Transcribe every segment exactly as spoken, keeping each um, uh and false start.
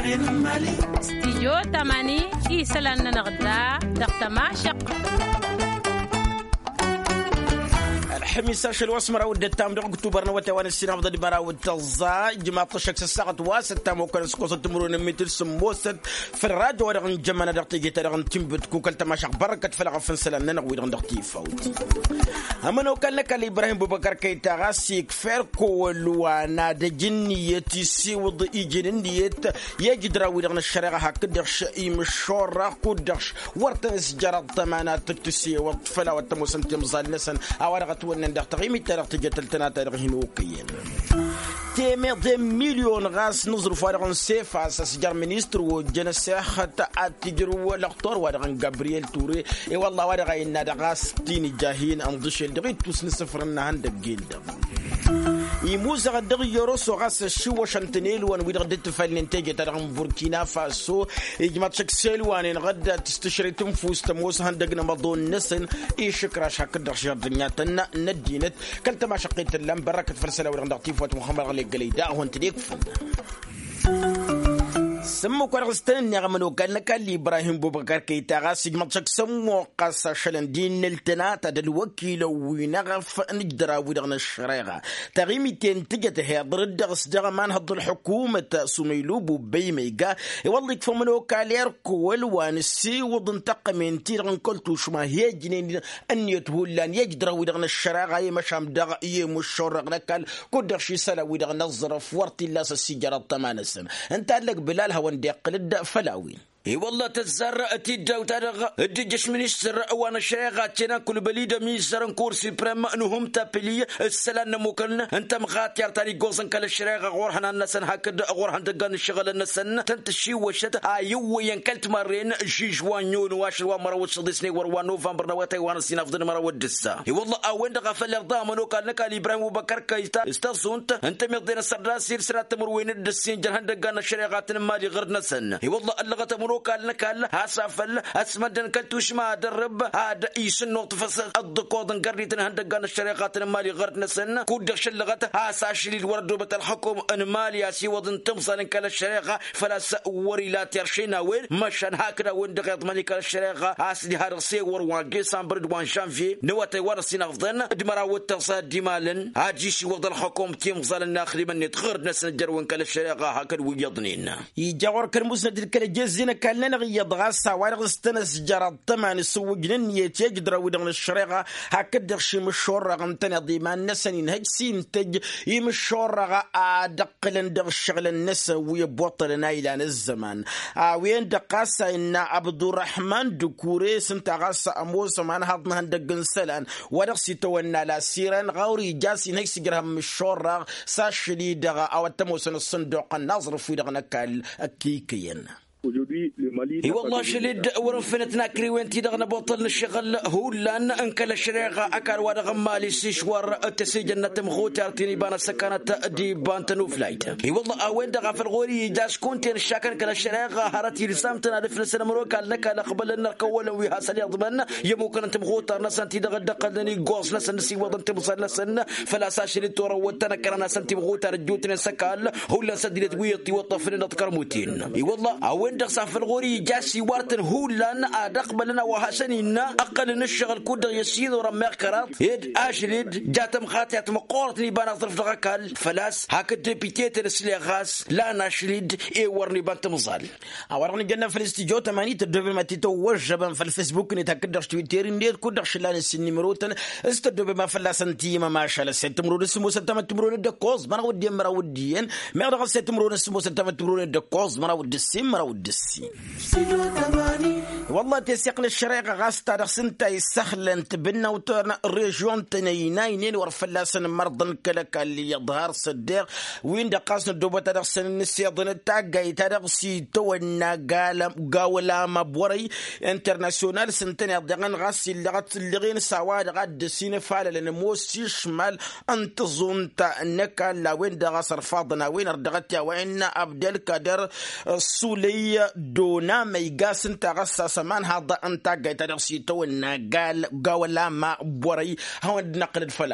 استيجو تماني إيسلان نغدا دقتما شق حميساش الوسمرة ودتام دق أكتوبر نوتوان السنة أفضل برا والتزا جماعة الشخص الساعة واسطة موكل سكوس تمرون متر سموست في الراديو ورغن جمعنا دقتي جيت رغن تنبت كوكل تماشق بركة فلغ فنسلنا نغوي رغن دقتي فوت أما نو كان لك إبراهيم بوبكر كيتا غاسيك فيركو ولوانا دجنيتي سيوض إيجنيت يجد راوي رغن الشريعة هكدرش إيمشورة كدرش ورتنس جرد تمانات تكتسي وطفلا وتموسن تمزال نسن أورغت ندخ تغيمي تاريخ تجتلتنا تاريخ هنوكيين تيمير دي مليون غاس نظر فارغن سيفا سجار منيستر وجنسيخ تأتجروا الاختار وارغن جابرييل توري اي والله وارغن إنا دغاس تيني جاهين أنضشل دغي توسن سفرنا هندق جيلد يموز غدغ يروسو غاس الشو شنتنيل وان ويد غدت فايلين تيجي تارغن بوركينا فاسو يجمع تشكسيل وان غدا تستشري تنفوس تموس هندقنا مضون نسن اي شكرا شاكر دغشار دنياتنا ندينت كلت ما شقيت اللم بركة فرسلة ورغن دغتيف واتمخمر غلي قليدا هون تديك فن سمو كارغستان نغمنو كان لك إبراهيم بوبكر كيتا غاسي مطشك سمو قاسا شلن دين التناتا دالوكيل وينغف نجدرا ودغن الشريغة تغيمي تنتجت هيضر الدغس دغمان هض الحكومة سميلوبو بيميقا والله يكفمنو كاليركو والوانسي وضن تقمين تيرغن كلتو شما هي جنين أن يتهولان يجدرا ودغن الشريغة يمشام دغ يمشورغ نكال كدغشي سلا ودغن الظرف ورتي لاس السيجارة تمانسن انت لك بلالها وندي قلد فلاوين اي والله تزرع تيدا وترغ الجيش منيستر وانا شيغاتنا كل بليده ميسرن كورسي بريم انهم تابلي السلام ممكن انت مغات يرتاني غوزن كل الشريغه غورحنا النسن هكذا غورحن دغان الشغل النسن تنتشي وشت ايو ينكلت مرين جيج وانيون واش ومرو صديسني ور نوفمبر نواتي وانا سينافدن مرو دسا اي والله اوين دغ فل ضامنو كان لك ابراهيم بكر كيتا استاذونت انت ميدين السرداسير سرات مروين الدسين جهن دغان الشريغات مالي غير نسن اي والله اللغه قال لك هاسافل اسمدن كلتوش ما درب هذا يسن نطفس الدقود قريتن هندقان الشريقات المالي غرد نسن كود شلغت هاساشلي الورد بت الحكم ان مالي سي وضن تمصل كل الشريقه فلا سوري لا ترشينا وين مشان هكذا وين دقيت ملك الشريقه هاسدي هرسي ور وان ديسمبر وان جانفي نواتي ورسي نفضن دمرا وتصاد دمالن هاجي شي وضن الحكم تيمصل الناخري من تغرد نسن جرون كل الشريقه هكذا ويضنين يجاور كرموسنا كل جزينا كان لنا غيضغاسا وارغستنس جرى الثمن السوق نية يقدر ودغن الشريغة هكذا شي مشورة غنتنا ضيما نسنين هجسين تج يمشورة أدقلن دغ الشغل النس ويبوطلنا إلى الزمان وين دقاسا إن عبد الرحمن دكوري سنت غاسا أموس من هضنا هندقن سلان ورغسي تونا لا سيران غوري جاسين هجسي جرهم مشورة ساشلي دغ أو التموسن الصندوق النظر في دغنا كالكيكين اي والله شليد ورفنتنا كري وين تيدغنا بطل الشغل هو لان انكل الشريغه اكل ورغ مالي سيشور تسجن تمخوت ارتني بان سكنت دي بانتنو فلايت اي والله اوين دغ في الغوري جاس كنت الشاكن كل الشريغه هرتي لسامتنا دفلس المروك لك قبل نركول وي حسن يضمن يمكن انت مخوت ناس انت دغ دقلني غوس ناس نسي وضن تمصل نسن فلا ساشلي تور وتنكر ناس انت مخوت رجوتنا سكال هو لا سديت ويطي وطفنا تكرموتين اي والله وين دخل في الغوري جاسي وارتن هولان أدقبلنا وحسننا أقل نشغل كودر يسيد ورمير كرات يد أجلد جاتم خاتيات مقورتني بان أطرف دغاكال فلاس هاك الديبيتيت السليغاس لا ناشلد إي ورني بان تمزال أورغني جنا في الاستيجو تماني تدوبي ما تتوجبا في الفيسبوك نتاكدر تويتير ندير كودر شلان السني مروتن استدوبي ما فلا سنتيما ما شاء الله ست مرود اسمو ستما تمرون دكوز ما ودي مرا وديين ما رغ ست مرود اسمو ستما تمرون دكوز ما ودي السم ما ودي السين والله تسيقنا الشريقة غاستا رسنتا يسخلن تبنا وتورنا الريجيون تنينين ورفلاسن مرضن كلك اللي يظهر صديق وين دقاسنا دوبة ترسن النسيضن التاقاي ترسي تونا قالم قاولا مبوري انترناسيونال سنتين يضغن غاسي اللي غات اللي غين سواد غاد سين فعلا لان موسي شمال انتظن تأنكا لا وين دغاسر فاضنا وين ردغتيا وين أبدال كدر السولي دونا ميقاسن تغسى سمان هذا انت قايت رسيتو ان قال قاولا ما بوري هون نقل الفلاوين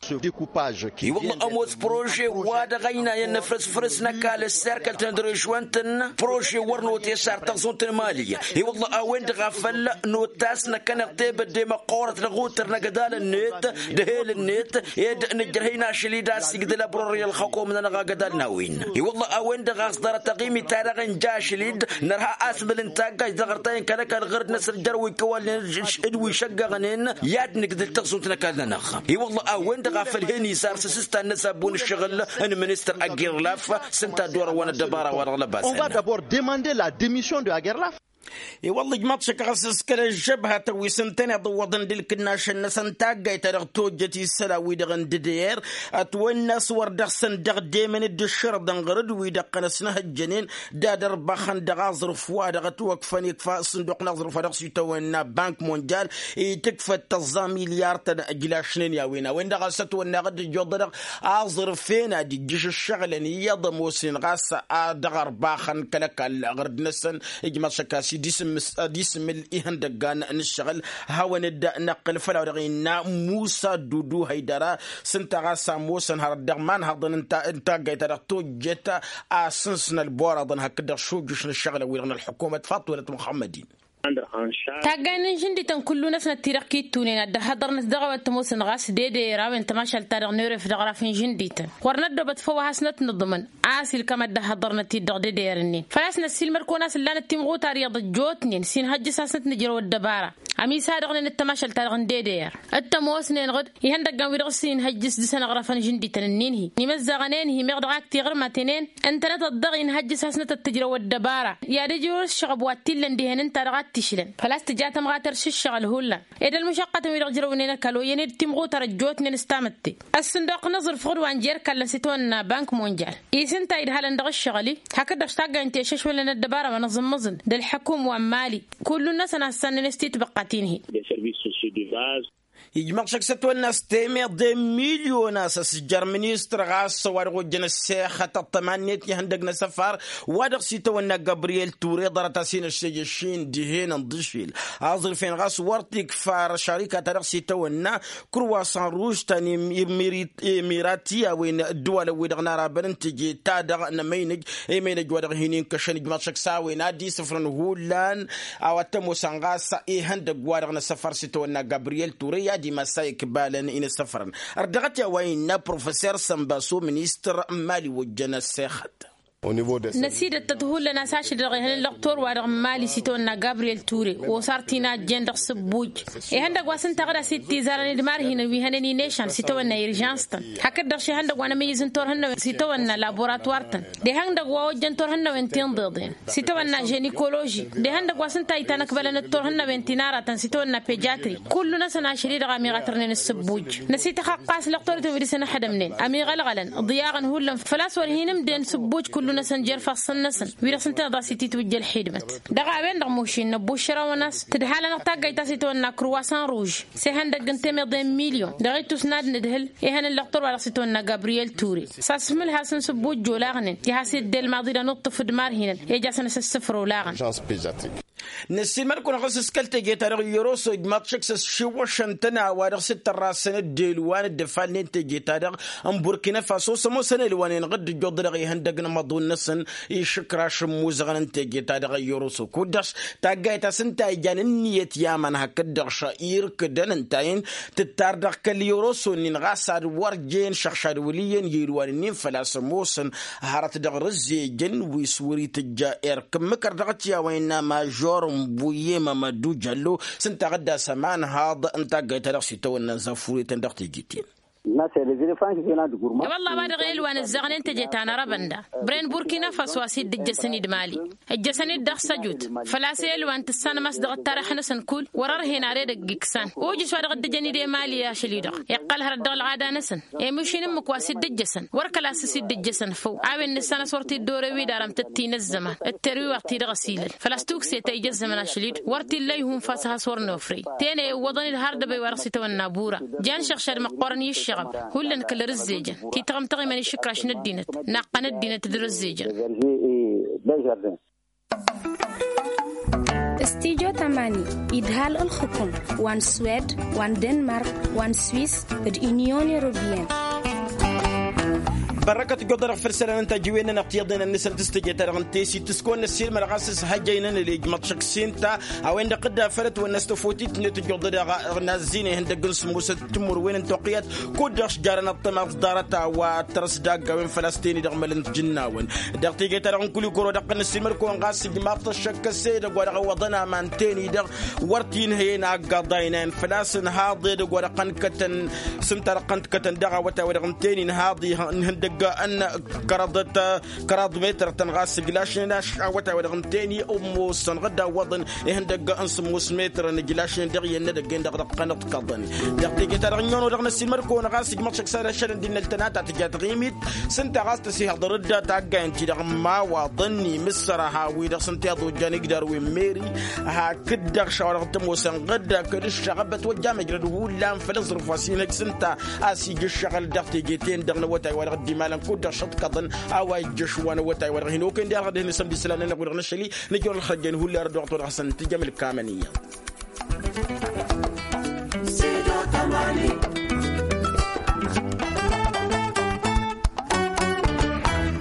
والله أموت بروجي وادغينا ينفرس فرسنا كال السيركل تندريشوانتن بروجي ورنو تيسار تغزونتن مالية هي والله أوين غفل نوتاسنا كان طيب ديما قورة لغوتر نقدال النت دهيل النت يد نجرهينا شليدا سيقدل بروري الخوكو من نغاقدال ناوين هي والله أوين غاصدار تقيمي تارغن جاشليد نرها أسم الانتاقا دغرتين كان كان غرد نسر جروي كوال ادوي شقغنين ياد نقدل تغزونتنا كالنا نخ هي والله أوين غافل هيني صار سيستا نسابون الشغل ان منستر اغيرلاف سنتا دور وانا دبارة ورا لباس. On va d'abord demander la démission de Aguerlaf. اي والله جماعة شكاسس كلا الجبهة توي سنتين ضوضن ديلك الناش النسان تاقاي تارغ توجتي السلاوي دغن ددير اتوين صور دغسن دغ ديمن الدشر دنغرد ويدقنا سنها الجنين دادر باخن دغازر فوا دغ توقفن يكفى صندوق نظر فرق سيتوينا بنك مونجال تكفى تزا مليار تجلاشنين يا وينا وين دغست ونا غد جودر ازر فينا دي جيش الشغل يضم وسين غاس دغر باخن كلك غرد نسن جماعة شكاسي ديسم ديسم الإهن دقان نشغل هوا نبدأ نقل فلا رغينا موسى دودو هيدرا سنتغا ساموسن هردغمان هردن انت انت قايت رغتو جيتا اسنسنا البورا ضن هكذا شو جيش الشغل ويرغنا الحكومة فاطولة محمدين تاجان جندي تن كل ناس نتيرقي تونين ده حضرنا دغوا تموسن غاس دي دي راوين تماشل تاريخ نور في دغرا فين جندي تن ورنا دبت فوا حسنت نضمن عاسل كما ده حضرنا تي دغ دي ديرني فلاسنا السيل مركوناس اللي نتيمغو تاريخ جوتنين سين حج ساسنت نجرو الدباره امي صادقنا نتماشل تاريخ دي دير التموسن غد يهندغان ويرسين حجس دي سنه غرفن جندي تنين هي نمزغنين هي مغدغاك تيغر ماتنين انت نتضغين حج ساسنت التجرو الدباره يا رجل الشغب واتلن دي هن ترغات تشلن فلاست جات مغاتر ششغل هولا اذا المشقه ويرجروننا كلو يني تيمغو ترجوت نستامتي الصندوق نظر فغد وانجير كلا سيتون بنك مونجال يسنتا يد هالن دغ الشغلي هكذا اشتاق انت شش ولا الدباره منظم مزن ده الحكوم ومالي كل الناس انا استنى نستي تبقاتينه يجمع شخصيات والناس تيمير دي مليون ناس جرمانيستر غاس وارغو جن السيخة الطمانيت يهندقنا سفار وادغ سيتونا جابرييل توري درتاسين الشيشين دهين نضشيل عاصر فين غاس ورتيك فار شركة ترغ سيتونا كرواسان روج تاني إميراتية وين الدول ويدغنا رابن تجي تادغ نمينج إيمينج وادغ هينين كشن يجمع شخصا وينادي سفرن هولان أو تمو سانغاس إيهندق وادغنا سفار سيتونا جابرييل توري دي مسايك بالن إن سفرن أردغت وين بروفيسور سمباسو منيستر مالي وجنا السيخت نسيد التدهول لنا ساشد رغيهن اللقطور ورغم مالي سيتونا جابرييل توري وصارتينا جندق سبوج هندق واسن تغدا سيتي زارني دمار هنا ويهنني نيشان سيتونا يرجانستن هكذا شي هندق وانا ميزن تور هنا سيتونا لابوراتوارتن دي هندق واوجن تور هنا وينتين ضدين سيتونا جينيكولوجي دي هندق واسن تايتانا كبلن التور هنا وينتينارة سيتونا بيجاتري كل ناس ناشري رغامي غاترنين السبوج نسيت خقاس لقطور توري سنة حدا منين أمي غلغلن ضياغن هولن فلاس ورهين مدين سبوج كل نسن جير فصل نسن ويرسن تضع سيتي توجه الحدمت دغا بين دغموشين نبوشرا وناس تدحال نقطا جايتا سيتونا كرواسان روج سهن دغن تمي مليون دغيتو سناد ندهل يهن اللقطور ولا سيتونا جابرييل توري ساسمل حسن سبوج جولاغن يحسد ديل ماضي نطف دمار هنا يجاسن الصفر ولاغن نسي مركون غسس كلتي جيتار يوروسو جماعة شخص شو شنتنا وارغ ست الراسن الديلوان الدفال انت جيتار ام بوركينا فاسو سمو سنه الوانين غد جودر يهندقنا مضون نسن يشكرا شموزغن انت جيتار يوروسو كودش تاغايتا سنتا جان نيت يامن هكدر شاير كدن انتين تتاردق كاليوروسو نين غاساد ورجين شخشاد وليين يلوانين فلا سموسن هارت دغرزي جن ويسوري تجائر كم كردغت يا وين ما بويه مامادو جالو سنت غدا سمان هذا انت قلت لك سيتونا زفوري تندختي جيتين والله ما دغيل وانا الزغن انت جيت انا ربندا برين بوركينا فاسو سيد الجسنيد مالي الجسنيد دغ سجود فلاسيل وانت السنه مصدق التاريخ نسن كل ورر هنا ريد جيكسان وجي سو دغ دجنيد مالي يا شليدا يقال هر دغ العاده نسن اي مشين مكواسيد الجسن وركلا سيد الجسن فو عاون السنه صورتي الدوروي دارم تتين الزمان التروي وقت دغسيل فلاستوك سيتي جزمنا شليد ورتي ليهم فاسها صور نوفري تاني وضني الهارد بي ورسيت والنابوره جان شخشر مقرن كلن كل رزيجن كي تغم تغي من الشكراش ندينت ناقنا الدينة درزيجن استيجو تماني إدهال الخكم وان سويد وان دنمارك وان سويس اليونيون يوروبيان بركة قدر فرسنا أنت جوينا نقيضنا النسل تستجي ترغنتيسي تسكون السير مرغاسس هجينا اللي مطشك سينتا أو عند قد فرت والناس تفوتيت نتجدد نازين هند قنص موسى تمر وين انتقيت كودش جارنا الطمع دارتا وترس داقة من فلسطيني دغمل الجناون دقتي ترغن كل كرة دقن السير مركون غاسي جماعة الشك السيد وقرغ وضنا مانتيني دغ ورتين هينا قضاينين فلاسن هاضي دغ ورقن كتن سمتر قنت كتن دغ وتورغنتيني هاضي هند أن كرادة كراد متر تنغاس جلاشين أشعوتها ورغمتيني أمو سنغدا وضن يهندق أنس موسمتر نجلاشين دغي ندق عند قنط كضن دقيقة ترغنيون ورغم السمركو نغاس جمشك سارة شرن دين التنات تجات غيميت سنت غاس تسيه ضردا تاجا انت ما وضني مصر هاوي دغ سنت يضو جاني قدر وميري ها كدغ شاور تمو سنغدا كدش شغبت وجام يجرد ولا فلزر فاسينك سنت اسي الشغل دقيقتين دغنا وتا ورغ مالا كود شط كضن أو جشوان وتاي ورهنو كن دي غادي نسم دي سلام نقول نشلي نجور الخرجين هو اللي ردوا عطوا حسن تجمل كامنية